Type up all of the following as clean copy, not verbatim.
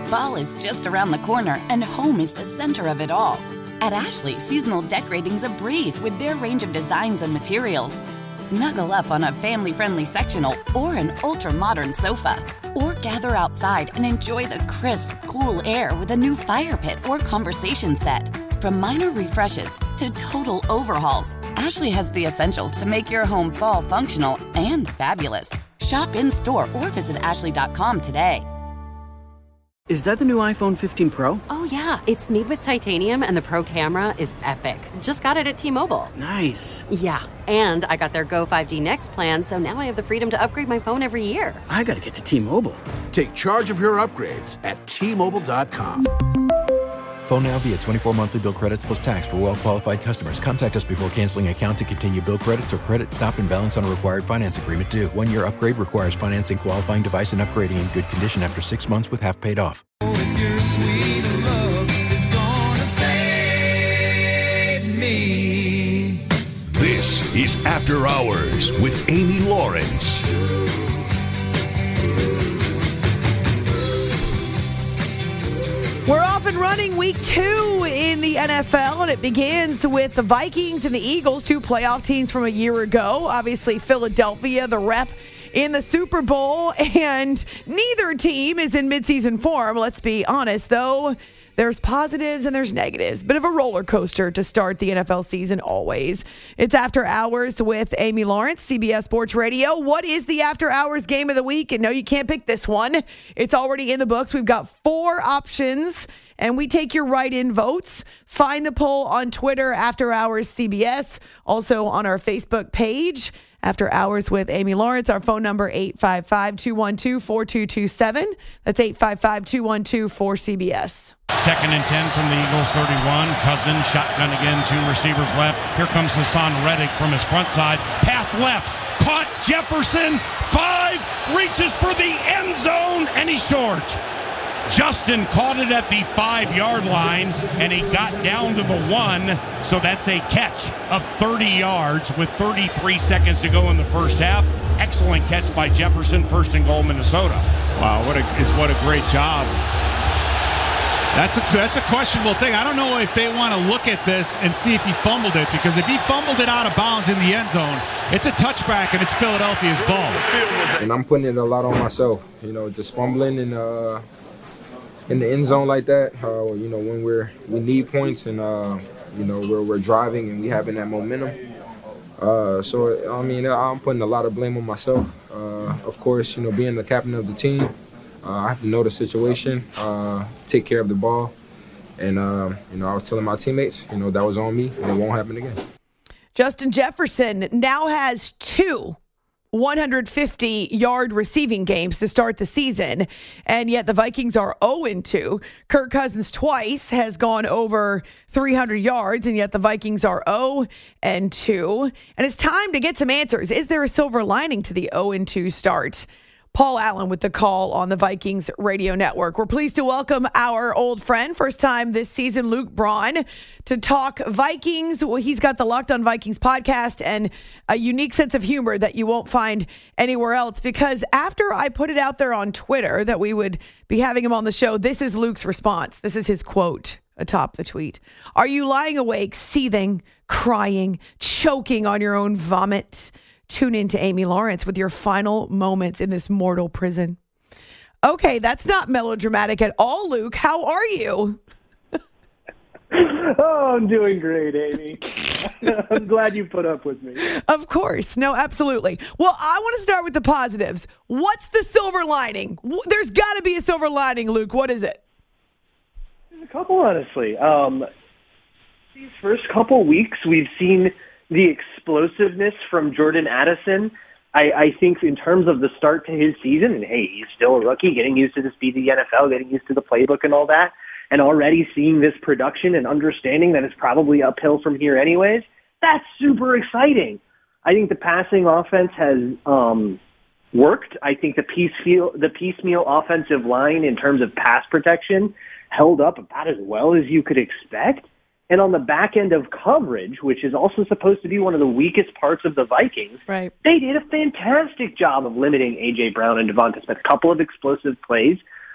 Fall is just around the corner, and home is the center of it all. At Ashley, seasonal decorating's a breeze with their range of designs and materials. Snuggle up on a family-friendly sectional or an ultra-modern sofa. Or gather outside and enjoy the crisp, cool air with a new fire pit or conversation set. From minor refreshes to total overhauls, Ashley has the essentials to make your home fall functional and fabulous. Shop in-store or visit ashley.com today. Is that the new iPhone 15 Pro? Oh, yeah. It's made with titanium, and the Pro camera is epic. Just got it at T-Mobile. Nice. Yeah, and I got their Go 5G Next plan, so now I have the freedom to upgrade my phone every year. I gotta get to T-Mobile. Take charge of your upgrades at T-Mobile.com. Phone now via 24 monthly bill credits plus tax for well-qualified customers. Contact us before canceling account to continue bill credits or credit stop and balance on a required finance agreement due. 1-year upgrade requires financing qualifying device and upgrading in good condition after 6 months with half paid off. If your sweet love is gonna save me. This is After Hours with Amy Lawrence. We're off and running week 2 in the NFL, and it begins with the Vikings and the Eagles, 2 playoff teams from a year ago. Obviously, Philadelphia, the rep in the Super Bowl, and neither team is in midseason form. Let's be honest, though. There's positives and there's negatives. Bit of a roller coaster to start the NFL season always. It's After Hours with Amy Lawrence, CBS Sports Radio. What is the After Hours game of the week? And no, you can't pick this one. It's already in the books. We've got 4 options, and we take your write-in votes. Find the poll on Twitter, After Hours CBS. Also on our Facebook page, After Hours with Amy Lawrence. Our phone number, 855-212-4227. That's 855-212-4CBS. 2nd and 10 from the Eagles 31. Cousins shotgun again, 2 receivers left. Here comes Hassan Reddick from his front side. Pass left. Caught Jefferson. 5. Reaches for the end zone, and he's short. Justin caught it at the 5-yard line, and he got down to the 1. So that's a catch of 30 yards with 33 seconds to go in the first half. Excellent catch by Jefferson. 1st and goal, Minnesota. Wow, what a great job. That's a questionable thing. I don't know if they want to look at this and see if he fumbled it, because if he fumbled it out of bounds in the end zone, it's a touchback and it's Philadelphia's ball. And I'm putting it a lot on myself, just fumbling and in the end zone like that. When we need points and we're driving and we having that momentum. I'm putting a lot of blame on myself. Of course, being the captain of the team. I have to know the situation, take care of the ball. And, I was telling my teammates, that was on me, and it won't happen again. Justin Jefferson now has 2 150-yard receiving games to start the season, and yet the Vikings are 0-2. Kirk Cousins twice has gone over 300 yards, and yet the Vikings are 0-2. And it's time to get some answers. Is there a silver lining to the 0-2 start? Paul Allen with the call on the Vikings radio network. We're pleased to welcome our old friend, first time this season, Luke Braun, to talk Vikings. Well, he's got the Locked On Vikings podcast and a unique sense of humor that you won't find anywhere else, because after I put it out there on Twitter that we would be having him on the show, this is Luke's response. This is his quote atop the tweet. Are you lying awake, seething, crying, choking on your own vomit? Tune in to Amy Lawrence with your final moments in this mortal prison. Okay, that's not melodramatic at all, Luke. How are you? Oh, I'm doing great, Amy. I'm glad you put up with me. Of course. No, absolutely. Well, I want to start with the positives. What's the silver lining? There's got to be a silver lining, Luke. What is it? There's a couple, honestly. These first couple weeks, we've seen the explosiveness from Jordan Addison. I think in terms of the start to his season, and hey, he's still a rookie, getting used to the speed of the NFL, getting used to the playbook and all that, and already seeing this production and understanding that it's probably uphill from here anyways, that's super exciting. I think the passing offense has worked. I think the piecemeal offensive line in terms of pass protection held up about as well as you could expect. And on the back end of coverage, which is also supposed to be one of the weakest parts of the Vikings, right, they did a fantastic job of limiting A.J. Brown and Devonta Smith. A couple of explosive plays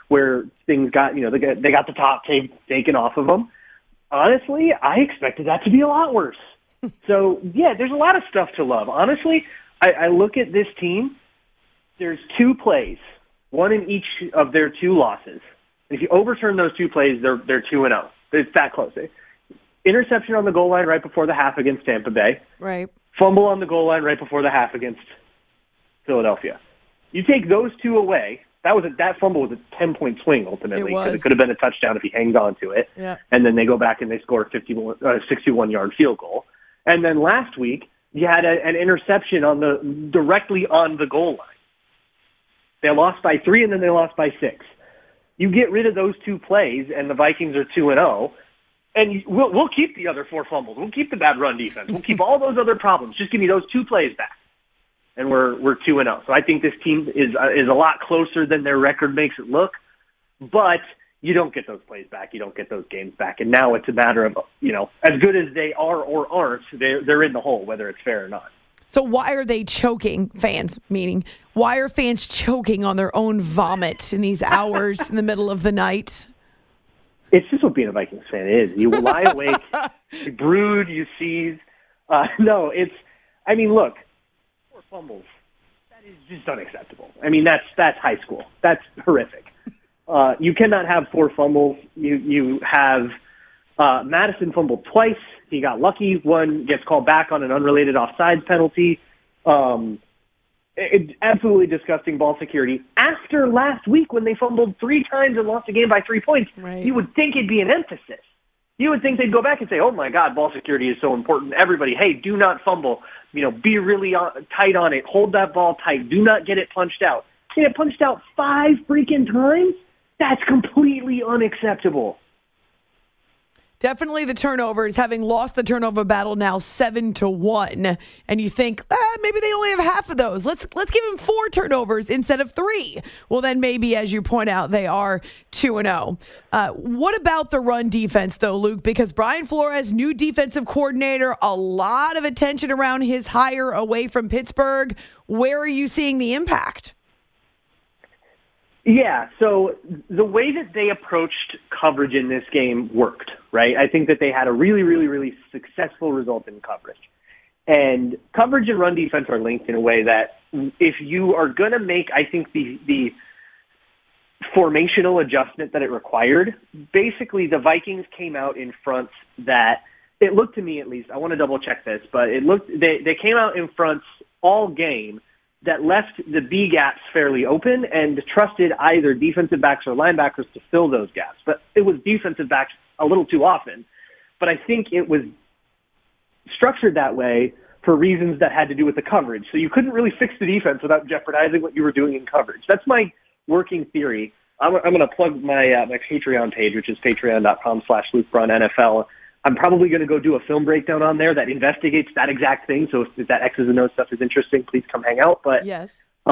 where things got, they got the top taken off of them. Honestly, I expected that to be a lot worse. So, yeah, there's a lot of stuff to love. Honestly, I look at this team. There's 2 plays, one in each of their 2 losses. If you overturn those 2 plays, they're 2-0. It's that close. Interception on the goal line right before the half against Tampa Bay. Right. Fumble on the goal line right before the half against Philadelphia. You take those 2 away. That fumble was a 10-point swing ultimately because it could have been a touchdown if he hangs on to it. Yeah. And then they go back and they score a 61-yard field goal. And then last week you had an interception directly on the goal line. They lost by 3 and then they lost by 6. You get rid of those 2 plays and the Vikings are 2-0. And we'll keep the other 4 fumbles. We'll keep the bad run defense. We'll keep all those other problems. Just give me those 2 plays back, and we're 2-0. So I think this team is a lot closer than their record makes it look. But you don't get those plays back. You don't get those games back. And now it's a matter of, as good as they are or aren't, they're in the hole, whether it's fair or not. So why are they choking, fans, meaning why are fans choking on their own vomit in these hours in the middle of the night? It's just what being a Vikings fan is. You lie awake, you brood, you seize. Look, 4 fumbles, that is just unacceptable. That's high school. That's horrific. You cannot have 4 fumbles. You have Madison fumbled twice. He got lucky. One gets called back on an unrelated offsides penalty. It's absolutely disgusting ball security. After last week when they fumbled 3 times and lost the game by 3 points, right. You would think it'd be an emphasis. You would think they'd go back and say, oh, my God, ball security is so important. Everybody, hey, do not fumble. Be really tight on it. Hold that ball tight. Do not get it punched out. Get it punched out 5 freaking times? That's completely unacceptable. Definitely the turnovers, having lost the turnover battle now 7-1, and you think maybe they only have half of those. Let's give them 4 turnovers instead of 3. Well, then maybe, as you point out, they are 2-0. What about the run defense, though, Luke? Because Brian Flores, new defensive coordinator, a lot of attention around his hire away from Pittsburgh. Where are you seeing the impact? Yeah, so the way that they approached coverage in this game worked, right? I think that they had a really, really, really successful result in coverage. And coverage and run defense are linked in a way that if you are going to make, I think, the formational adjustment that it required, basically the Vikings came out in fronts that, it looked to me at least, I want to double check this, but they came out in fronts all game that left the B gaps fairly open and trusted either defensive backs or linebackers to fill those gaps. But it was defensive backs a little too often. But I think it was structured that way for reasons that had to do with the coverage. So you couldn't really fix the defense without jeopardizing what you were doing in coverage. That's my working theory. I'm going to plug my Patreon page, which is patreon.com/LukeBraunNFL. I'm probably going to go do a film breakdown on there that investigates that exact thing. So if that X's and O's stuff is interesting, please come hang out. But yes,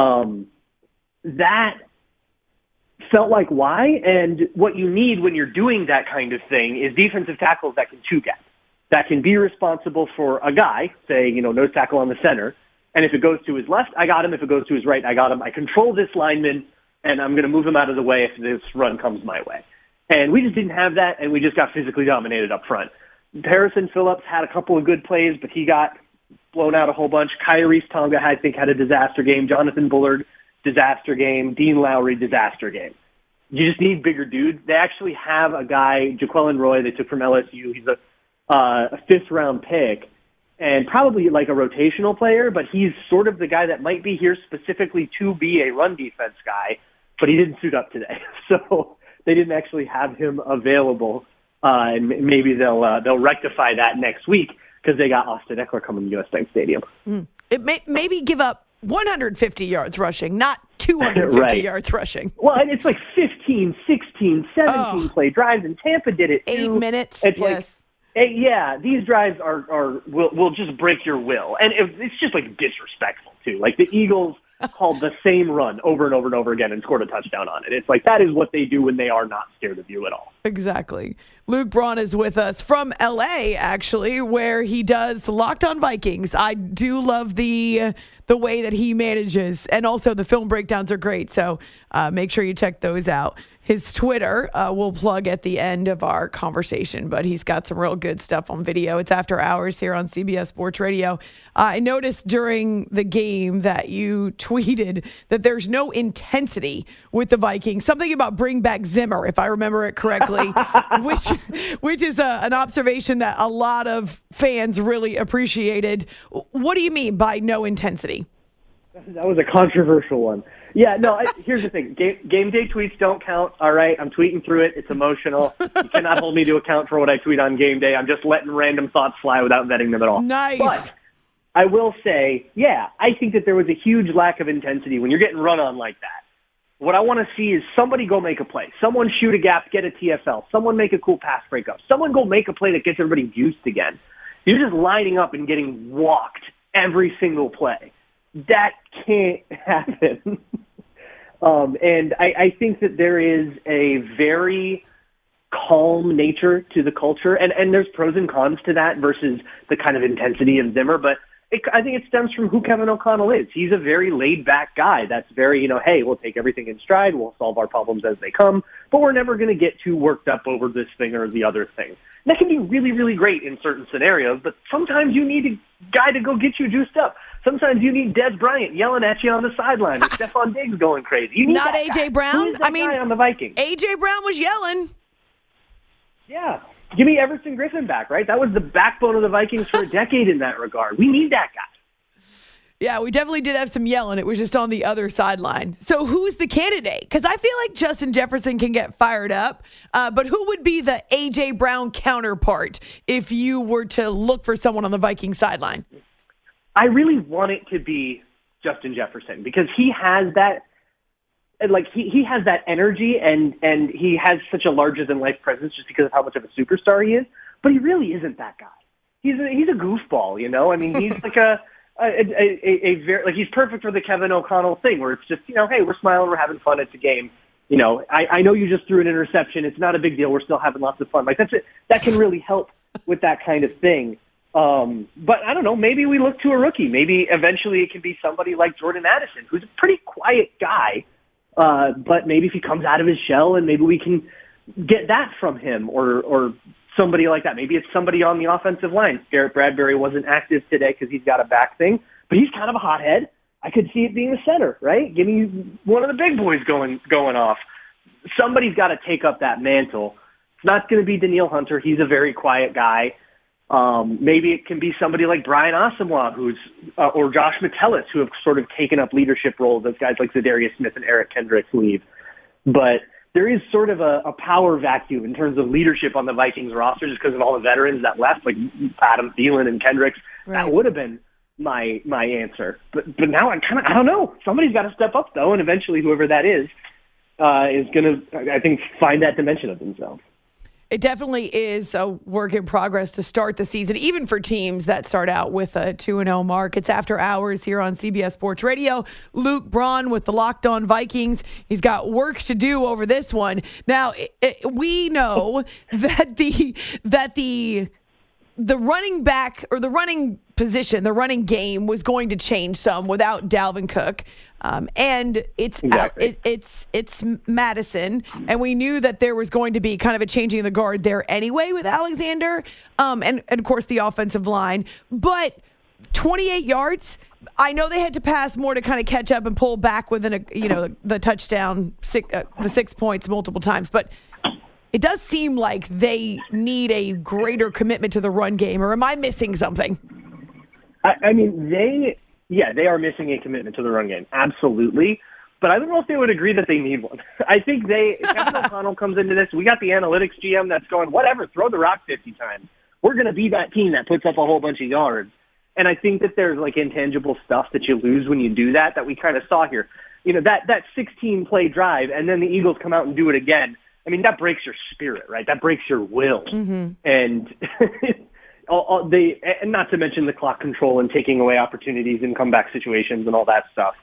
that felt like why. And what you need when you're doing that kind of thing is defensive tackles that can two-gap, that can be responsible for a guy, say, nose tackle on the center. And if it goes to his left, I got him. If it goes to his right, I got him. I control this lineman, and I'm going to move him out of the way if this run comes my way. And we just didn't have that, and we just got physically dominated up front. Harrison Phillips had a couple of good plays, but he got blown out a whole bunch. Kyrie's Tonga, I think, had a disaster game. Jonathan Bullard, disaster game. Dean Lowry, disaster game. You just need bigger dudes. They actually have a guy, Jaquelin Roy, they took from LSU. He's a fifth-round pick and probably like a rotational player, but he's sort of the guy that might be here specifically to be a run defense guy, but he didn't suit up today. So they didn't actually have him available. And maybe they'll rectify that next week because they got Austin Eckler coming to US Bank Stadium. It may maybe give up 150 yards rushing, not 250 right. yards rushing. Well, and it's like 15, 16, 17 play drives, and Tampa did it too. 8 minutes. It's yes. These drives will just break your will, and it's just like disrespectful too. Like the Eagles called the same run over and over and over again and scored a touchdown on it. It's like that is what they do when they are not scared of you at all. Exactly. Luke Braun is with us from L.A., actually, where he does Locked on Vikings. I do love the way that he manages, and also the film breakdowns are great, so make sure you check those out. his Twitter. We'll plug at the end of our conversation, but he's got some real good stuff on video. It's After Hours here on CBS Sports Radio. I noticed during the game that you tweeted that there's no intensity with the Vikings. Something about bring back Zimmer, if I remember it correctly, which is an observation that a lot of fans really appreciated. What do you mean by no intensity? That was a controversial one. Yeah, no, here's the thing. Game day tweets don't count, all right? I'm tweeting through it. It's emotional. You cannot hold me to account for what I tweet on game day. I'm just letting random thoughts fly without vetting them at all. Nice. But I will say, yeah, I think that there was a huge lack of intensity when you're getting run on like that. What I want to see is somebody go make a play. Someone shoot a gap, get a TFL. Someone make a cool pass breakup. Someone go make a play that gets everybody juiced again. You're just lining up and getting walked every single play. That can't happen. And I think that there is a very calm nature to the culture, and there's pros and cons to that versus the kind of intensity of Zimmer, but I think it stems from who Kevin O'Connell is. He's a very laid-back guy that's very, hey, we'll take everything in stride, we'll solve our problems as they come, but we're never going to get too worked up over this thing or the other thing. That can be really, really great in certain scenarios, but sometimes you need a guy to go get you juiced up. Sometimes you need Dez Bryant yelling at you on the sideline with Stephon Diggs going crazy. You need not A.J. Brown? I mean, guy on the Vikings? A.J. Brown was yelling. Yeah. Give me Everson Griffin back, right? That was the backbone of the Vikings for a decade in that regard. We need that guy. Yeah, we definitely did have some yelling. It was just on the other sideline. So who's the candidate? Because I feel like Justin Jefferson can get fired up, but who would be the A.J. Brown counterpart if you were to look for someone on the Viking sideline? I really want it to be Justin Jefferson because he has that, he has that energy and he has such a larger than life presence just because of how much of a superstar he is. But he really isn't that guy. He's a goofball, I mean, he's like a very he's perfect for the Kevin O'Connell thing where it's just hey, we're smiling, we're having fun, it's a game. I know you just threw an interception. It's not a big deal. We're still having lots of fun. That's it. That can really help with that kind of thing. But I don't know, maybe we look to a rookie. Maybe eventually it can be somebody like Jordan Addison, who's a pretty quiet guy. But maybe if he comes out of his shell and maybe we can get that from him or somebody like that. Maybe it's somebody on the offensive line. Garrett Bradbury wasn't active today because he's got a back thing, but he's kind of a hothead. I could see it being the center, right? Give me one of the big boys going off. Somebody's got to take up that mantle. It's not going to be Danielle Hunter. He's a very quiet guy. Maybe it can be somebody like Brian Asamoah, or Josh Metellus, who have sort of taken up leadership roles as guys like Zadarius Smith and Eric Kendricks leave. But there is sort of a power vacuum in terms of leadership on the Vikings roster just because of all the veterans that left, like Adam Thielen and Kendricks. Right. That would have been my answer. But now I don't know. Somebody's got to step up, though, and eventually whoever that is going to, I think, find that dimension of themselves. It definitely is a work in progress to start the season, even for teams that start out with a 2-0 mark. It's After Hours here on CBS Sports Radio. Luke Braun with the Locked On Vikings. He's got work to do over this one. Now, we know that the running back or the running position, the running game was going to change some without Dalvin Cook. And it's Madison, and we knew that there was going to be kind of a changing of the guard there anyway with Alexander, and of course the offensive line. But 28 yards, I know they had to pass more to kind of catch up and pull back within the touchdown, the 6 points multiple times, but it does seem like they need a greater commitment to the run game, or am I missing something? I mean, they are missing a commitment to the run game, absolutely. But I don't know if they would agree that they need one. I think Kevin O'Connell comes into this. We got the analytics GM that's going, whatever, throw the rock 50 times. We're going to be that team that puts up a whole bunch of yards. And I think that there's intangible stuff that you lose when you do that we kind of saw here. That 16-play drive, and then the Eagles come out and do it again. I mean, that breaks your spirit, right? That breaks your will. Mm-hmm. And and not to mention the clock control and taking away opportunities in comeback situations and all that stuff.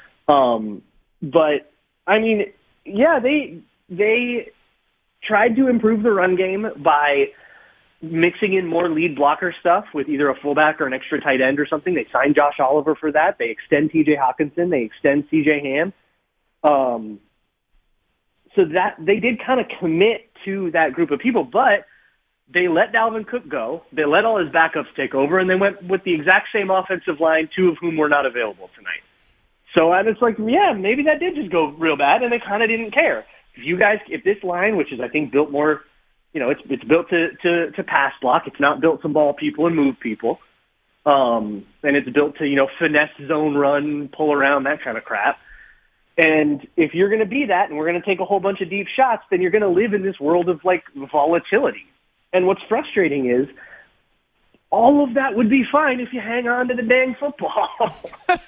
But I mean, yeah, they tried to improve the run game by mixing in more lead blocker stuff with either a fullback or an extra tight end or something. They signed Josh Oliver for that. They extend T.J. Hawkinson. They extend C.J. Ham. So that they did kind of commit to that group of people, but they let Dalvin Cook go. They let all his backups take over, and they went with the exact same offensive line, 2 of whom were not available tonight. So and it's like, yeah, maybe that did just go real bad, and they kind of didn't care. If this line, which is I think built more, it's built to pass block. It's not built to ball people and move people, and it's built to finesse zone run, pull around, that kind of crap. And if you're going to be that, and we're going to take a whole bunch of deep shots, then you're going to live in this world of like volatility. And what's frustrating is all of that would be fine if you hang on to the dang football.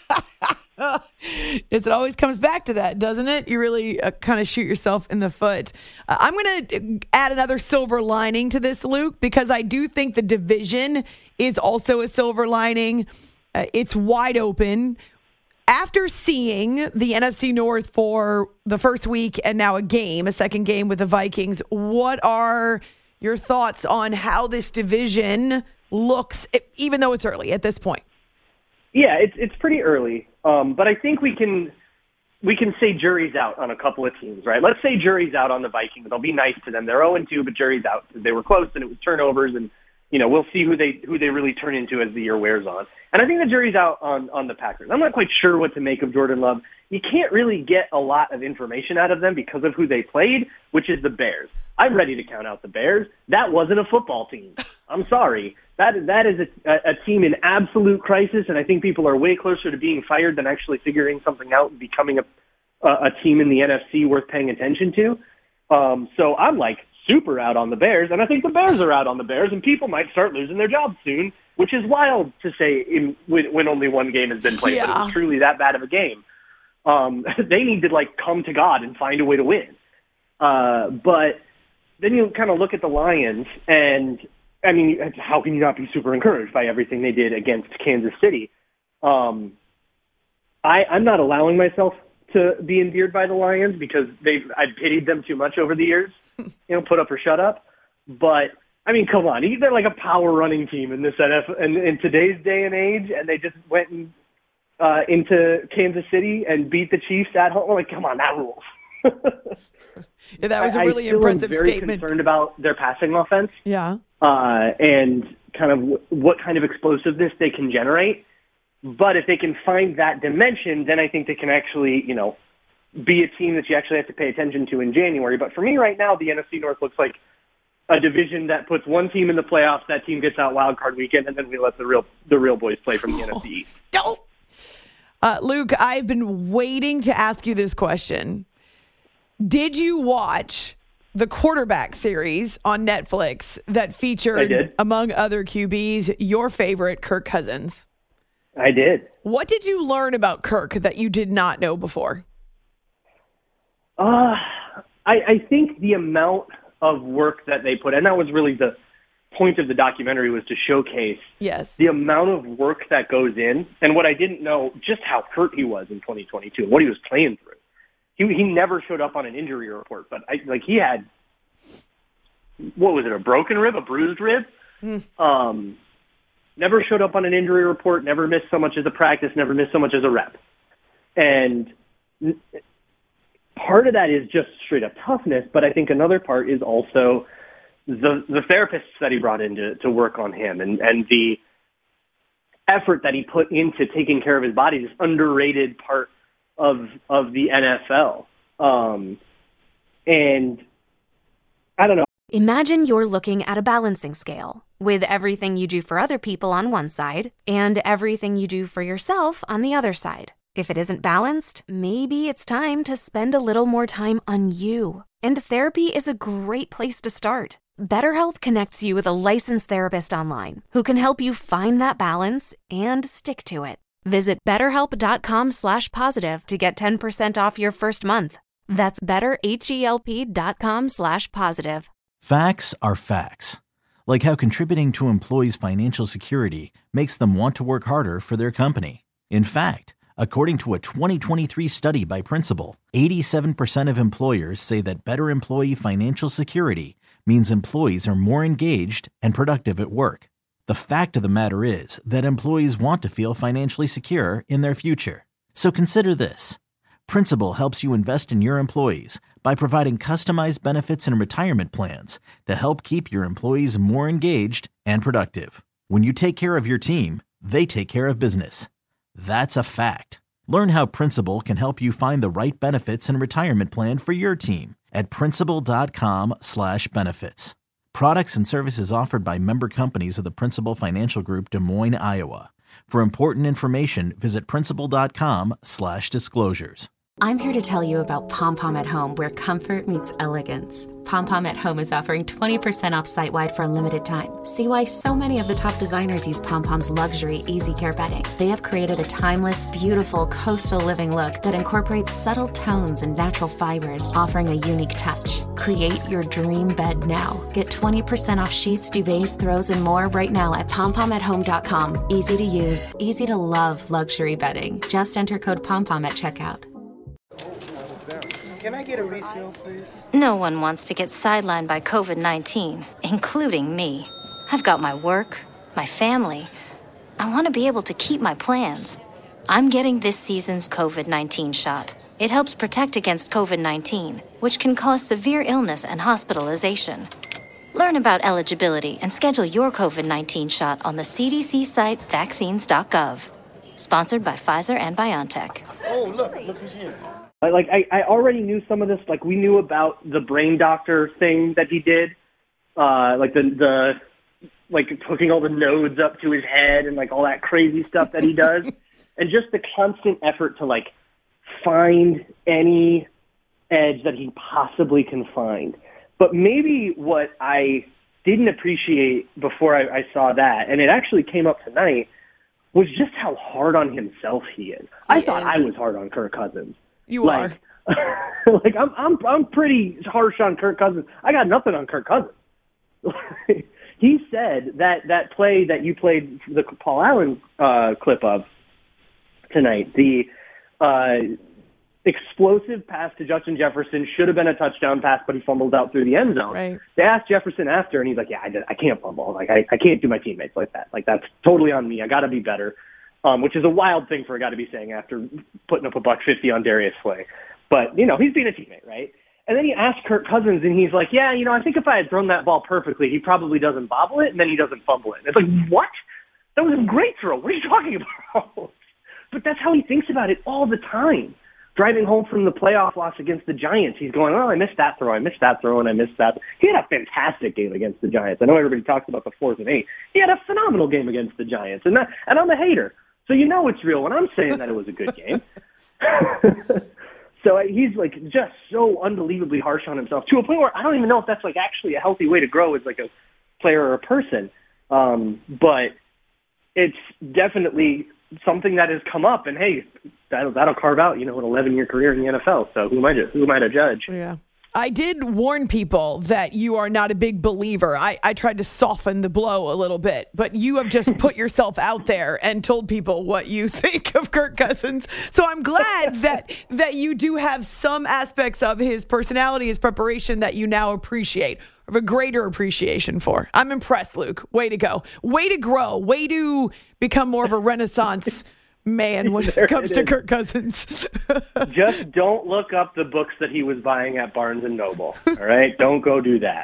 It always comes back to that, doesn't it? You really kind of shoot yourself in the foot. I'm going to add another silver lining to this, Luke, because I do think the division is also a silver lining. It's wide open. After seeing the NFC North for the first week and now a second game with the Vikings, what are your thoughts on how this division looks, even though it's early at this point? Yeah, it's pretty early, but I think we can say jury's out on a couple of teams, right? Let's say jury's out on the Vikings. I'll be nice to them. They're 0-2, but jury's out. They were close, and it was turnovers, and we'll see who they really turn into as the year wears on. And I think the jury's out on the Packers. I'm not quite sure what to make of Jordan Love. You can't really get a lot of information out of them because of who they played, which is the Bears. I'm ready to count out the Bears. That wasn't a football team. I'm sorry. That is a team in absolute crisis, and I think people are way closer to being fired than actually figuring something out and becoming a team in the NFC worth paying attention to. So I'm like super out on the Bears, and I think the Bears are out on the Bears, and people might start losing their jobs soon, which is wild to say when only one game has been played, but it was truly that bad of a game. They need to come to God and find a way to win. But then you kind of look at the Lions, and I mean, how can you not be super encouraged by everything they did against Kansas City? I'm not allowing myself to be endeared by the Lions because I've pitied them too much over the years. Put up or shut up. But I mean, come on, they're like a power running team in this NFL in today's day and age, and they just went into Kansas City and beat the Chiefs at home. Like, come on, that rules. Yeah, that was a really impressive statement. I'm very concerned about their passing offense. Yeah. And kind of what kind of explosiveness they can generate. But if they can find that dimension, then I think they can actually, be a team that you actually have to pay attention to in January. But for me right now, the NFC North looks like a division that puts one team in the playoffs, that team gets out wild card weekend, and then we let the real boys play from the NFC East. Don't. Luke, I've been waiting to ask you this question. Did you watch the quarterback series on Netflix that featured, among other QBs, your favorite, Kirk Cousins? I did. What did you learn about Kirk that you did not know before? I think the amount of work that they put, and that was really the point of the documentary, was to showcase the amount of work that goes in, and what I didn't know, just how hurt he was in 2022 and what he was playing through. He never showed up on an injury report, but he had, what was it, a broken rib, a bruised rib? Never showed up on an injury report, never missed so much as a practice, never missed so much as a rep. And part of that is just straight up toughness, but I think another part is also the therapists that he brought in to work on him and the effort that he put into taking care of his body, this underrated part of the NFL. And I don't know. Imagine you're looking at a balancing scale with everything you do for other people on one side and everything you do for yourself on the other side. If it isn't balanced, maybe it's time to spend a little more time on you. And therapy is a great place to start. BetterHelp connects you with a licensed therapist online who can help you find that balance and stick to it. Visit BetterHelp.com/positive to get 10% off your first month. That's BetterHelp.com/positive. Facts are facts. Like how contributing to employees' financial security makes them want to work harder for their company. In fact, according to a 2023 study by Principal, 87% of employers say that better employee financial security means employees are more engaged and productive at work. The fact of the matter is that employees want to feel financially secure in their future. So consider this. Principal helps you invest in your employees by providing customized benefits and retirement plans to help keep your employees more engaged and productive. When you take care of your team, they take care of business. That's a fact. Learn how Principal can help you find the right benefits and retirement plan for your team at principal.com/benefits. Products and services offered by member companies of the Principal Financial Group, Des Moines, Iowa. For important information, visit principal.com/disclosures. I'm here to tell you about Pom Pom at Home, where comfort meets elegance. Pom Pom at Home is offering 20% off site-wide for a limited time. See why so many of the top designers use Pom Pom's luxury Easy Care bedding. They have created a timeless, beautiful coastal living look that incorporates subtle tones and natural fibers, offering a unique touch. Create your dream bed now. Get 20% off sheets, duvets, throws, and more right now at pompomathome.com. Easy to use, easy to love luxury bedding. Just enter code POMPOM at checkout. Can I get a refill, please? No one wants to get sidelined by COVID-19, including me. I've got my work, my family. I want to be able to keep my plans. I'm getting this season's COVID-19 shot. It helps protect against COVID-19, which can cause severe illness and hospitalization. Learn about eligibility and schedule your COVID-19 shot on the CDC site vaccines.gov. Sponsored by Pfizer and BioNTech. Oh, look who's here. I already knew some of this. Like, we knew about the brain doctor thing that he did, like the hooking all the nodes up to his head and like all that crazy stuff that he does, and just the constant effort to like find any edge that he possibly can find. But maybe what I didn't appreciate before I saw that, and it actually came up tonight, was just how hard on himself he is. I thought I was hard on Kirk Cousins. You are. Like I'm pretty harsh on Kirk Cousins. I got nothing on Kirk Cousins. He said that play that you played the Paul Allen clip of tonight, the explosive pass to Justin Jefferson should have been a touchdown pass, but he fumbled out through the end zone. Right. They asked Jefferson after, and he's like, "Yeah, I can't fumble. Like I can't do my teammates like that. Like that's totally on me. I got to be better." Which is a wild thing for a guy to be saying after putting up $150 on Darius Slay. But, he's being a teammate, right? And then he asked Kirk Cousins, and he's like, yeah, I think if I had thrown that ball perfectly, he probably doesn't bobble it, and then he doesn't fumble it. And it's like, what? That was a great throw. What are you talking about? But that's how he thinks about it all the time. Driving home from the playoff loss against the Giants, he's going, I missed that throw, and I missed that. He had a fantastic game against the Giants. I know everybody talks about the 4th and 8. He had a phenomenal game against the Giants, and I'm a hater. So it's real when I'm saying that it was a good game. So he's like just so unbelievably harsh on himself to a point where I don't even know if that's like actually a healthy way to grow as like a player or a person. But it's definitely something that has come up, and hey, that'll carve out, an 11-year career in the NFL. So who am I to judge? Yeah. I did warn people that you are not a big believer. I tried to soften the blow a little bit, but you have just put yourself out there and told people what you think of Kirk Cousins. So I'm glad that you do have some aspects of his personality, his preparation that you now appreciate, of a greater appreciation for. I'm impressed, Luke. Way to go. Way to grow. Way to become more of a Renaissance man when it comes to Kirk Cousins. Just don't look up the books that he was buying at Barnes & Noble. All right? Don't go do that.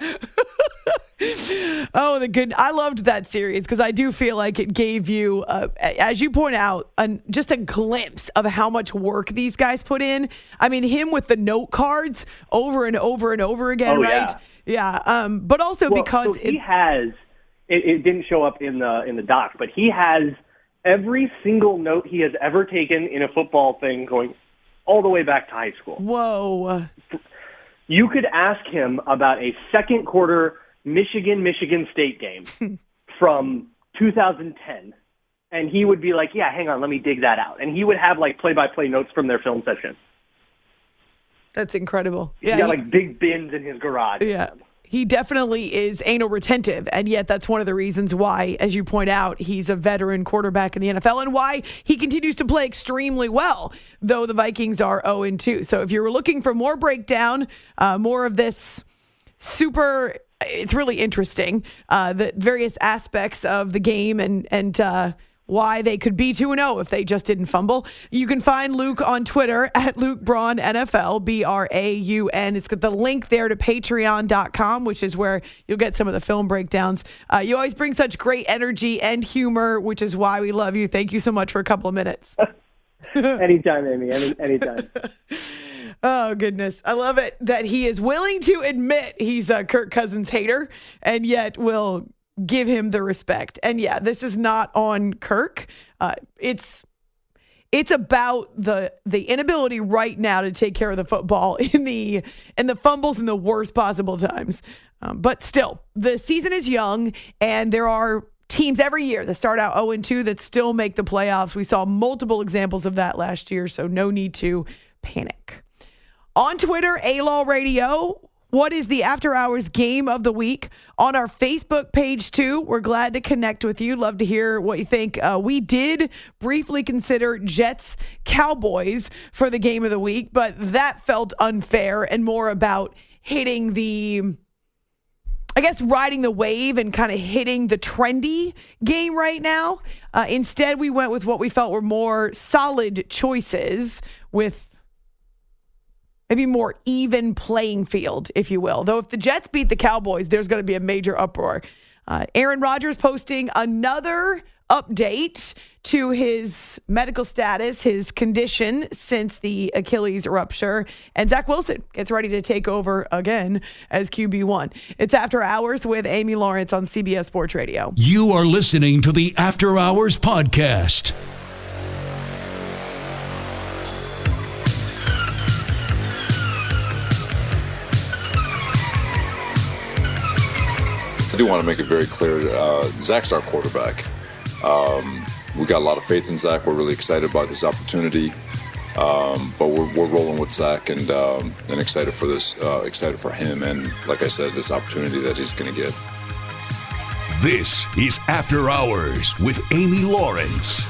I loved that series because I do feel like it gave you, as you point out, just a glimpse of how much work these guys put in. I mean, him with the note cards over and over and over again, right? Yeah. But also because he has, it didn't show up in the doc, but he has every single note he has ever taken in a football thing going all the way back to high school. Whoa. You could ask him about a second quarter Michigan State game from 2010, and he would be like, yeah, hang on, let me dig that out. And he would have like play-by-play notes from their film session. That's incredible. He's got like big bins in his garage. Yeah. He definitely is anal retentive, and yet that's one of the reasons why, as you point out, he's a veteran quarterback in the NFL and why he continues to play extremely well, though the Vikings are 0-2. So if you're looking for more breakdown, more of this it's really interesting, the various aspects of the game and why they could be 2-0 if they just didn't fumble. You can find Luke on Twitter at Luke Braun NFL, BRAUN. It's got the link there to patreon.com, which is where you'll get some of the film breakdowns. You always bring such great energy and humor, which is why we love you. Thank you so much for a couple of minutes. Anytime, Amy. Anytime. Oh, goodness. I love it that he is willing to admit he's a Kirk Cousins hater and yet will give him the respect. And yeah, this is not on Kirk. It's about the inability right now to take care of the football in the fumbles in the worst possible times. But still, the season is young, and there are teams every year that start out 0-2 that still make the playoffs. We saw multiple examples of that last year, so no need to panic. On Twitter, A-Law Radio. What is the After Hours game of the week? On our Facebook page, too, we're glad to connect with you. Love to hear what you think. We did briefly consider Jets-Cowboys for the game of the week, but that felt unfair and more about hitting riding the wave and kind of hitting the trendy game right now. Instead, we went with what we felt were more solid choices with maybe more even playing field, if you will. Though if the Jets beat the Cowboys, there's going to be a major uproar. Aaron Rodgers posting another update to his medical status, his condition since the Achilles rupture. And Zach Wilson gets ready to take over again as QB1. It's After Hours with Amy Lawrence on CBS Sports Radio. You are listening to the After Hours podcast. I do want to make it very clear, Zach's our quarterback. We got a lot of faith in Zach. We're really excited about this opportunity, but we're rolling with Zach and excited for this, excited for him, and like I said, this opportunity that he's going to get. This is After Hours with Amy Lawrence.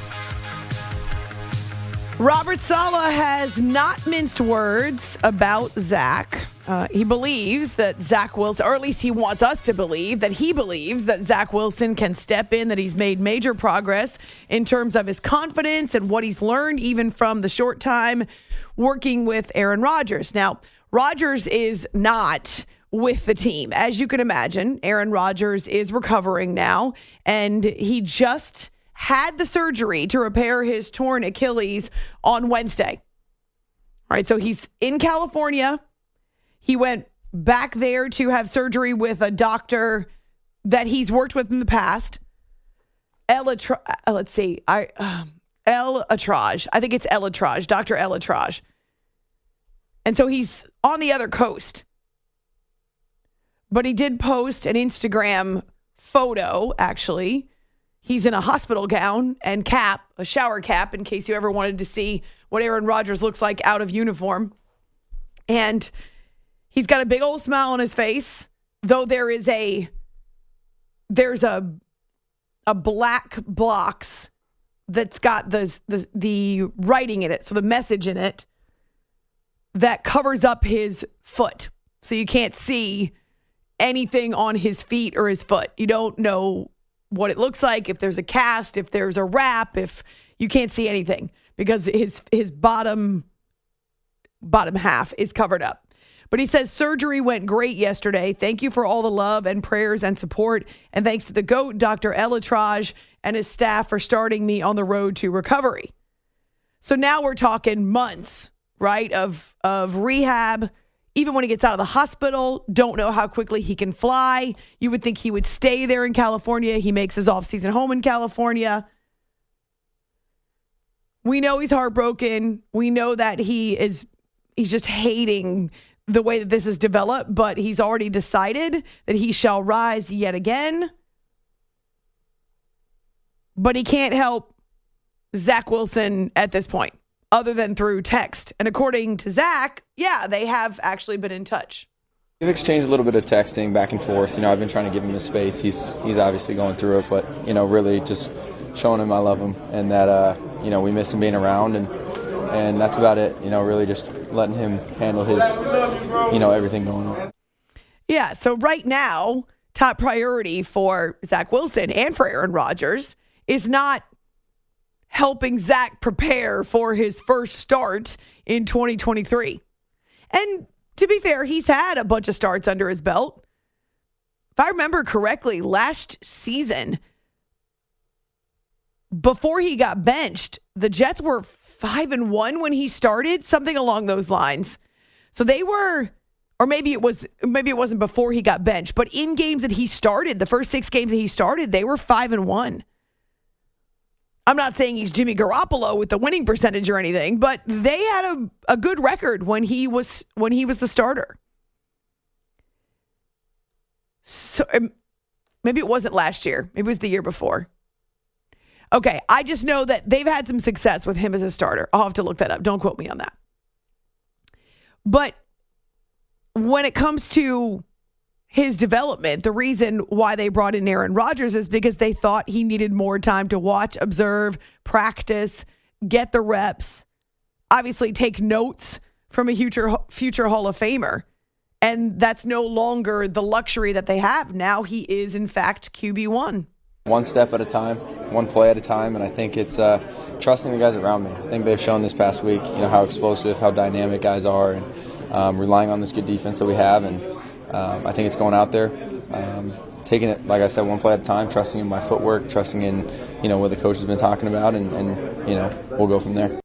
Robert Saleh has not minced words about Zach. He believes that Zach Wilson, or at least he wants us to believe, that he believes that Zach Wilson can step in, that he's made major progress in terms of his confidence and what he's learned even from the short time working with Aaron Rodgers. Now, Rodgers is not with the team. As you can imagine, Aaron Rodgers is recovering now, and he just had the surgery to repair his torn Achilles on Wednesday. All right, so he's in California. He went back there to have surgery with a doctor that he's worked with in the past. El-Atraj. I think it's El-Atraj, Dr. El-Atraj. And so he's on the other coast. But he did post an Instagram photo, actually. He's in a hospital gown and cap, a shower cap, in case you ever wanted to see what Aaron Rodgers looks like out of uniform. And he's got a big old smile on his face, though there's a black box that's got the writing in it, so the message in it that covers up his foot. So you can't see anything on his feet or his foot. You don't know what it looks like, if there's a cast, if there's a wrap, if you can't see anything because his bottom half is covered up. But he says surgery went great yesterday. Thank you for all the love and prayers and support. And thanks to the GOAT, Dr. El-Atraj, and his staff for starting me on the road to recovery. So now we're talking months, right, of rehab. Even when he gets out of the hospital, don't know how quickly he can fly. You would think he would stay there in California. He makes his offseason home in California. We know he's heartbroken. We know that he's just hating the way that this has developed, but he's already decided that he shall rise yet again. But he can't help Zach Wilson at this point, other than through text. And according to Zach, yeah, they have actually been in touch. We've exchanged a little bit of texting back and forth. I've been trying to give him his space. He's obviously going through it, but, really just showing him I love him and that, we miss him being around. And that's about it. Really just letting him handle his, everything going on. Yeah, so right now, top priority for Zach Wilson and for Aaron Rodgers is not helping Zach prepare for his first start in 2023. And to be fair, he's had a bunch of starts under his belt. If I remember correctly, last season, before he got benched, the Jets were 5-1 when he started, something along those lines. So they were, or maybe it wasn't before he got benched, but in games that he started, the first 6 games that he started, they were 5-1. I'm not saying he's Jimmy Garoppolo with the winning percentage or anything, but they had a good record when he was the starter. So maybe it wasn't last year. Maybe it was the year before. Okay, I just know that they've had some success with him as a starter. I'll have to look that up. Don't quote me on that. But when it comes to his development, the reason why they brought in Aaron Rodgers is because they thought he needed more time to watch, observe, practice, get the reps, obviously take notes from a future Hall of Famer. And that's no longer the luxury that they have. Now he is, in fact, QB1. One step at a time, one play at a time, and I think it's trusting the guys around me. I think they've shown this past week, how explosive, how dynamic guys are, and relying on this good defense that we have. And I think it's going out there, taking it, like I said, one play at a time, trusting in my footwork, trusting in, what the coach has been talking about, and we'll go from there.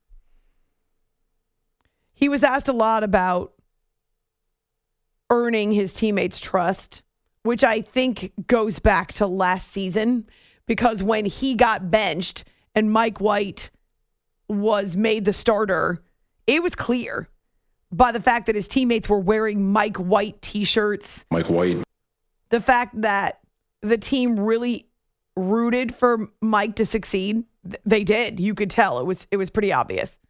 He was asked a lot about earning his teammates' trust, which I think goes back to last season, because when he got benched and Mike White was made the starter, it was clear by the fact that his teammates were wearing Mike White t-shirts. Mike White. The fact that the team really rooted for Mike to succeed. They did. You could tell. It was pretty obvious.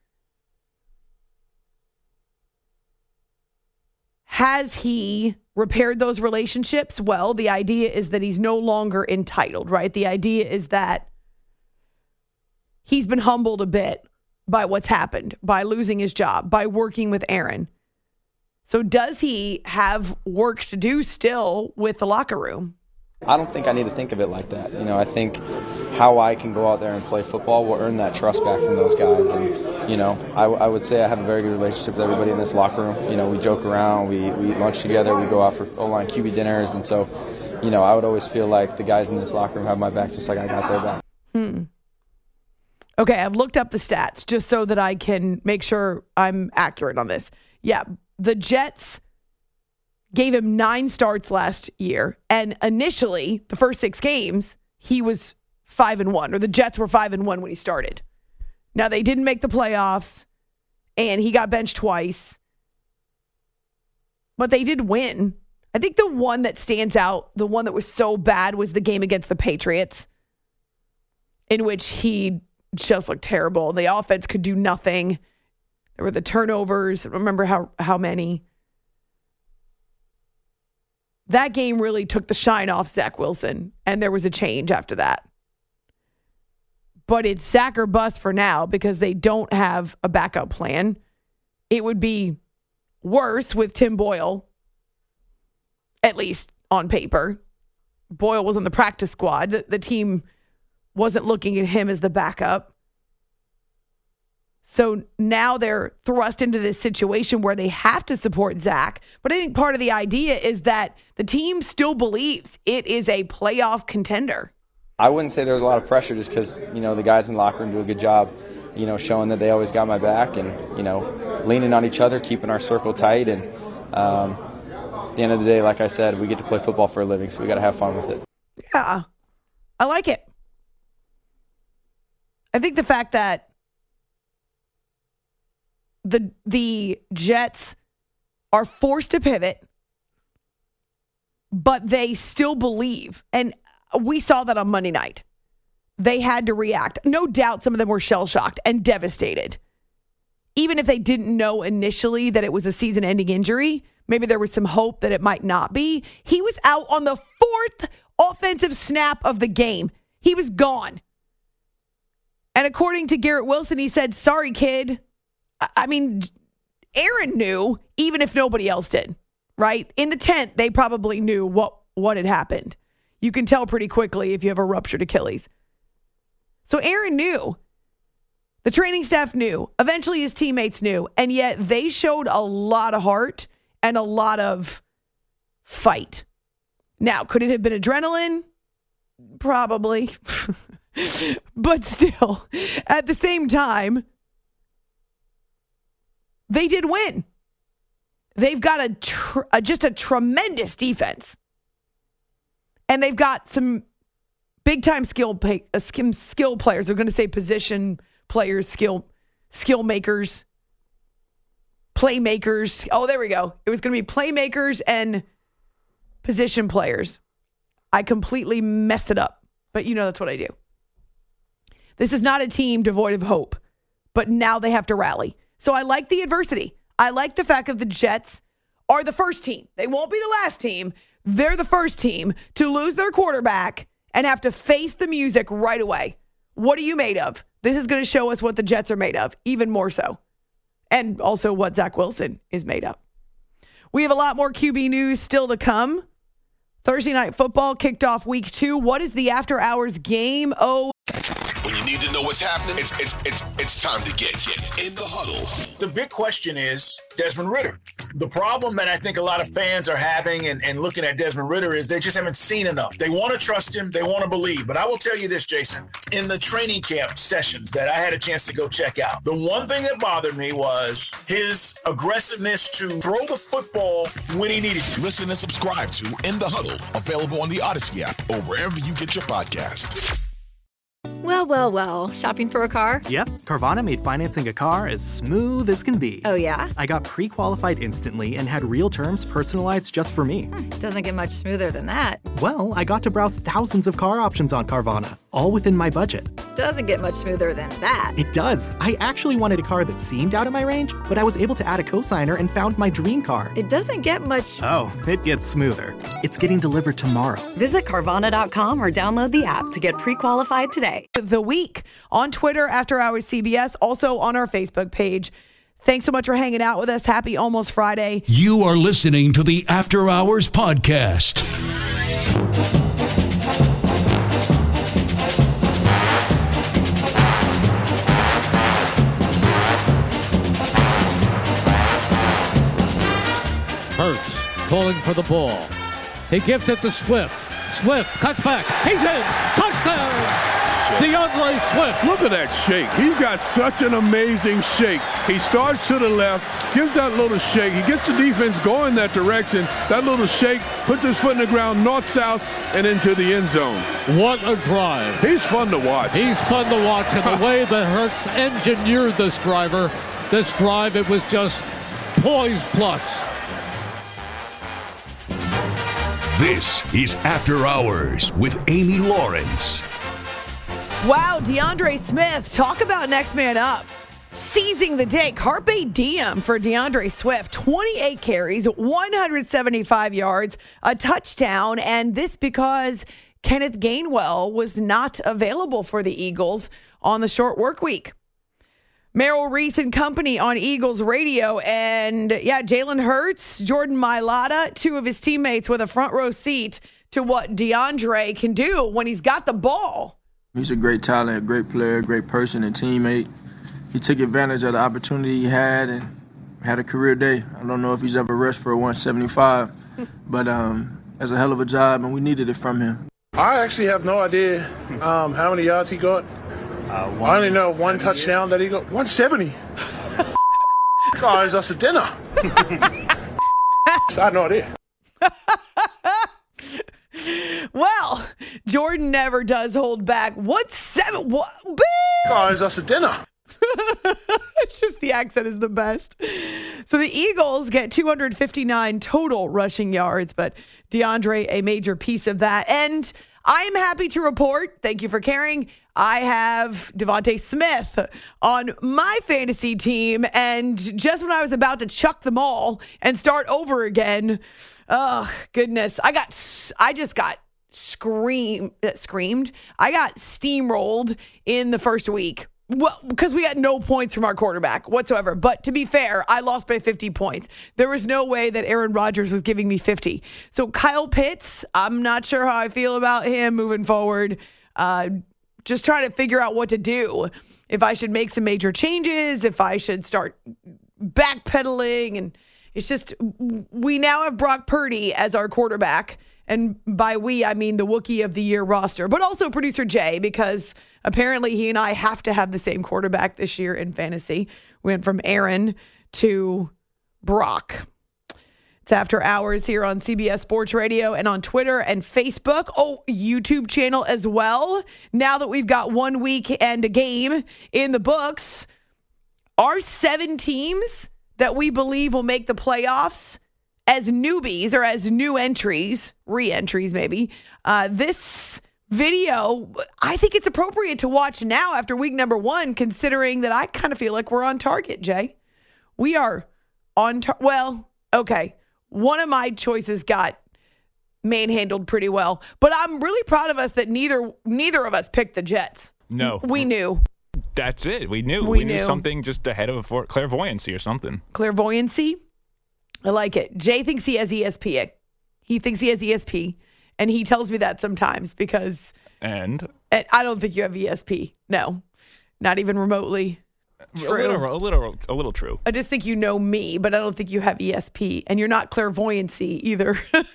Has he repaired those relationships? Well, the idea is that he's no longer entitled, right? The idea is that he's been humbled a bit by what's happened, by losing his job, by working with Aaron. So does he have work to do still with the locker room? I don't think I need to think of it like that. I think how I can go out there and play football will earn that trust back from those guys. And, I would say I have a very good relationship with everybody in this locker room. We joke around, we eat lunch together, we go out for O-line QB dinners. And so, I would always feel like the guys in this locker room have my back just like I got their back. Okay, I've looked up the stats just so that I can make sure I'm accurate on this. Yeah, the Jets gave him 9 starts last year, and initially, the first 6 games, he was 5-1, or the Jets were 5-1 when he started. Now, they didn't make the playoffs, and he got benched twice, but they did win. I think the one that stands out, the one that was so bad, was the game against the Patriots, in which he just looked terrible. The offense could do nothing. There were the turnovers. I don't remember how many. That game really took the shine off Zach Wilson, and there was a change after that. But it's Zach or bust for now because they don't have a backup plan. It would be worse with Tim Boyle, at least on paper. Boyle was on the practice squad. The team wasn't looking at him as the backup. So now they're thrust into this situation where they have to support Zach. But I think part of the idea is that the team still believes it is a playoff contender. I wouldn't say there was a lot of pressure just because, the guys in the locker room do a good job, showing that they always got my back and, leaning on each other, keeping our circle tight. And at the end of the day, like I said, we get to play football for a living, so we got to have fun with it. Yeah, I like it. I think the fact that the Jets are forced to pivot, but they still believe, and we saw that on Monday night. They had to react. No doubt some of them were shell-shocked and devastated. Even if they didn't know initially that it was a season-ending injury, maybe there was some hope that it might not be. He was out on the 4th offensive snap of the game. He was gone. And according to Garrett Wilson, he said, "Sorry, kid." I mean, Aaron knew, even if nobody else did, right? In the tent, they probably knew what had happened. You can tell pretty quickly if you have a ruptured Achilles. So Aaron knew. The training staff knew. Eventually his teammates knew. And yet they showed a lot of heart and a lot of fight. Now, could it have been adrenaline? Probably. But still, at the same time, they did win. They've got just a tremendous defense. And they've got some big-time skill players. They're going to say position players, skill makers, playmakers. Oh, there we go. It was going to be playmakers and position players. I completely messed it up, but you know that's what I do. This is not a team devoid of hope, but now they have to rally. So I like the adversity. I like the fact that the Jets are the first team. They won't be the last team. They're the first team to lose their quarterback and have to face the music right away. What are you made of? This is going to show us what the Jets are made of, even more so. And also what Zach Wilson is made of. We have a lot more QB news still to come. Thursday Night Football kicked off week 2. What is the after-hours game? When you need to know what's happening, it's time to get in the huddle. The big question is Desmond Ridder. The problem that I think a lot of fans are having and looking at Desmond Ridder is they just haven't seen enough. They want to trust him. They want to believe. But I will tell you this, Jason. In the training camp sessions that I had a chance to go check out, the one thing that bothered me was his aggressiveness to throw the football when he needed to. Listen and subscribe to In the Huddle, available on the Odyssey app or wherever you get your podcast. Well, shopping for a car? Yep, Carvana made financing a car as smooth as can be. Oh, yeah? I got pre-qualified instantly and had real terms personalized just for me. Doesn't get much smoother than that. Well, I got to browse thousands of car options on Carvana, all within my budget. Doesn't get much smoother than that. It does. I actually wanted a car that seemed out of my range, but I was able to add a cosigner and found my dream car. It doesn't get much... Oh, it gets smoother. It's getting delivered tomorrow. Visit Carvana.com or download the app to get pre-qualified today. The week on Twitter, After Hours CBS, also on our Facebook page. Thanks so much for hanging out with us. Happy almost Friday. You are listening to the After Hours Podcast. Hurts calling for the ball. He gives it to Swift. Swift cuts back. He's in. Touchdown. DeAndre Swift. Look at that shake. He's got such an amazing shake. He starts to the left, gives that little shake. He gets the defense going that direction. That little shake, puts his foot in the ground, north-south, and into the end zone. What a drive. He's fun to watch. He's fun to watch. And the way that Hurts engineered this drive, it was just poise plus. This is After Hours with Amy Lawrence. Wow, DeAndre Smith, talk about next man up. Seizing the day, carpe diem for DeAndre Swift. 28 carries, 175 yards, a touchdown, and this because Kenneth Gainwell was not available for the Eagles on the short work week. Merrill Reese and company on Eagles radio, and Jalen Hurts, Jordan Mailata, two of his teammates with a front row seat to what DeAndre can do when he's got the ball. He's a great talent, a great player, great person and teammate. He took advantage of the opportunity he had and had a career day. I don't know if he's ever rushed for a 175, but that's a hell of a job, and we needed it from him. I actually have no idea how many yards he got. I only know one touchdown that he got. 170. Guys, that's a dinner. I had no idea. Well, Jordan never does hold back. Guys, that's a dinner. It's just the accent is the best. So the Eagles get 259 total rushing yards, but DeAndre a major piece of that. And I'm happy to report, thank you for caring, I have Devontae Smith on my fantasy team. And just when I was about to chuck them all and start over again, oh, goodness, I just got screamed. I got steamrolled in the first week. Well, because we got no points from our quarterback whatsoever. But to be fair, I lost by 50 points. There was no way that Aaron Rodgers was giving me 50. So Kyle Pitts, I'm not sure how I feel about him moving forward. just trying to figure out what to do. If I should make some major changes, if I should start backpedaling. And it's just, we now have Brock Purdy as our quarterback. And by we, I mean the Wookiee of the Year roster, but also producer Jay, because apparently he and I have to have the same quarterback this year in fantasy. We went from Aaron to Brock. It's After Hours here on CBS Sports Radio and on Twitter and Facebook. Oh, YouTube channel as well. Now that we've got 1 week and a game in the books, our 7 teams that we believe will make the playoffs as newbies or as new entries, re-entries maybe, this video, I think it's appropriate to watch now after week number 1, considering that I kind of feel like we're on target, Jay. We are on target. Well, okay. One of my choices got manhandled pretty well, but I'm really proud of us that neither of us picked the Jets. No. We knew. That's it. We knew. We knew something just ahead of clairvoyancy or something. Clairvoyancy? I like it. Jay thinks he has ESP. He thinks he has ESP, and he tells me that sometimes because... And I don't think you have ESP. No, not even remotely true. A little true. I just think you know me, but I don't think you have ESP, and you're not clairvoyancy either.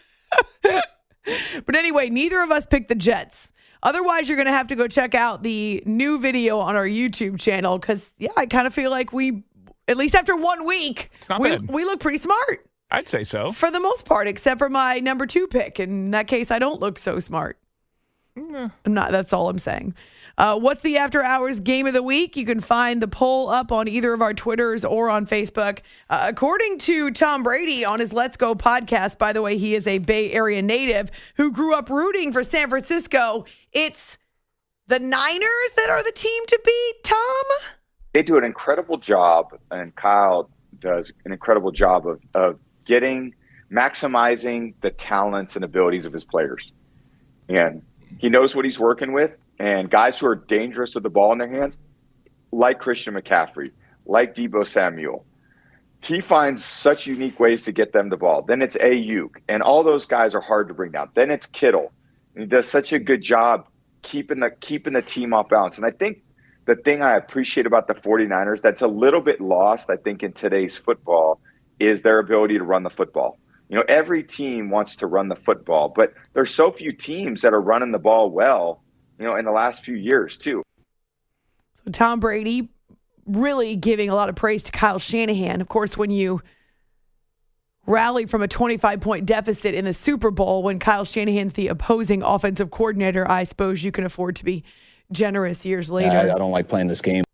But anyway, neither of us picked the Jets. Otherwise, you're going to have to go check out the new video on our YouTube channel because, yeah, I kind of feel like we, at least after 1 week, we look pretty smart. I'd say so. For the most part, except for my number 2 pick. In that case, I don't look so smart. I'm not. That's all I'm saying. What's the After Hours game of the week? You can find the poll up on either of our Twitters or on Facebook. According to Tom Brady on his Let's Go podcast, by the way, he is a Bay Area native who grew up rooting for San Francisco. It's the Niners that are the team to beat, Tom? They do an incredible job, and Kyle does an incredible job of maximizing the talents and abilities of his players. And he knows what he's working with. And guys who are dangerous with the ball in their hands, like Christian McCaffrey, like Deebo Samuel, he finds such unique ways to get them the ball. Then it's Ayuk, and all those guys are hard to bring down. Then it's Kittle, and he does such a good job keeping the team off balance. And I think the thing I appreciate about the 49ers that's a little bit lost, I think, in today's football is their ability to run the football. You know, every team wants to run the football, but there's so few teams that are running the ball well, you know, in the last few years, too. So Tom Brady really giving a lot of praise to Kyle Shanahan. Of course, when you rally from a 25-point deficit in the Super Bowl, when Kyle Shanahan's the opposing offensive coordinator, I suppose you can afford to be generous years later. I don't like playing this game.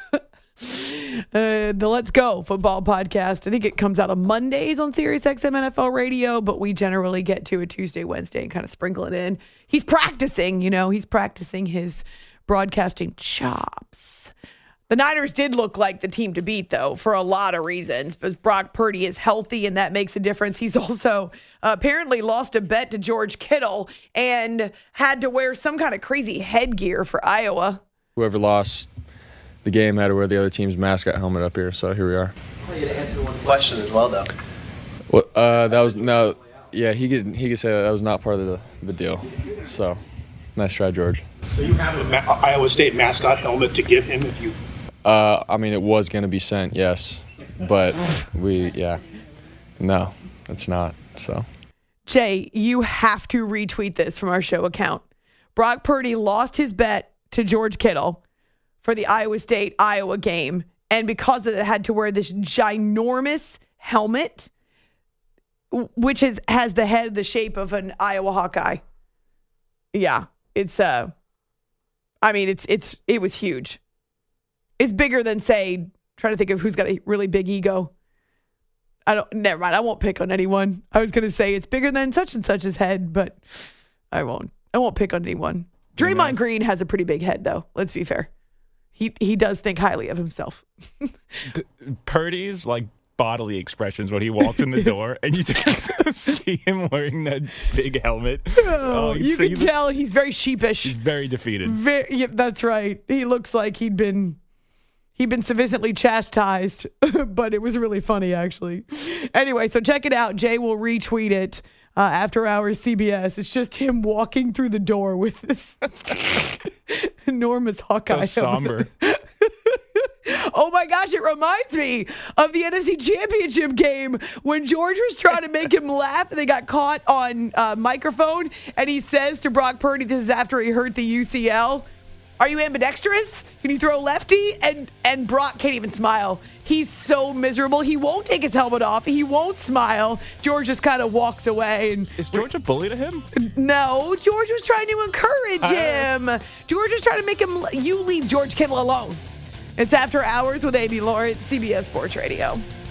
The Let's Go football podcast. I think it comes out on Mondays on Sirius XM NFL Radio, but we generally get to a Tuesday, Wednesday and kind of sprinkle it in. He's practicing, he's practicing his broadcasting chops. The Niners did look like the team to beat, though, for a lot of reasons. But Brock Purdy is healthy, and that makes a difference. He's also apparently lost a bet to George Kittle and had to wear some kind of crazy headgear for Iowa. Whoever lost the game had to wear the other team's mascot helmet up here, so here we are. I you to answer one question as well, though. Well, that was no. Yeah, he could say that was not part of the deal. So, nice try, George. So you have an Iowa State mascot helmet to give him if you. I mean, it was going to be sent, yes, but no, it's not. So, Jay, you have to retweet this from our show account. Brock Purdy lost his bet to George Kittle for the Iowa State-Iowa game, and because of it, had to wear this ginormous helmet, which has the head the shape of an Iowa Hawkeye. Yeah, it was huge. It's bigger than, say, trying to think of who's got a really big ego. Never mind. I won't pick on anyone. I was going to say it's bigger than such and such's head, but I won't pick on anyone. Draymond Green has a pretty big head, though. Let's be fair. He does think highly of himself. Purdy's bodily expressions when he walks in the door and you see him wearing that big helmet. You can tell he's very sheepish. He's very defeated. That's right. He looks like he'd been sufficiently chastised, but it was really funny, actually. Anyway, so check it out. Jay will retweet it After Hours CBS. It's just him walking through the door with this enormous Hawkeye. So somber. Oh my gosh, it reminds me of the NFC Championship game when George was trying to make him laugh and they got caught on microphone, and he says to Brock Purdy, this is after he hurt the UCL, "Are you ambidextrous? Can you throw lefty?" And Brock can't even smile. He's so miserable. He won't take his helmet off. He won't smile. George just kind of walks away. And is George a bully to him? No, George was trying to encourage him. George was trying to make him, you leave George Kittle alone. It's After Hours with Amy Lawrence, CBS Sports Radio.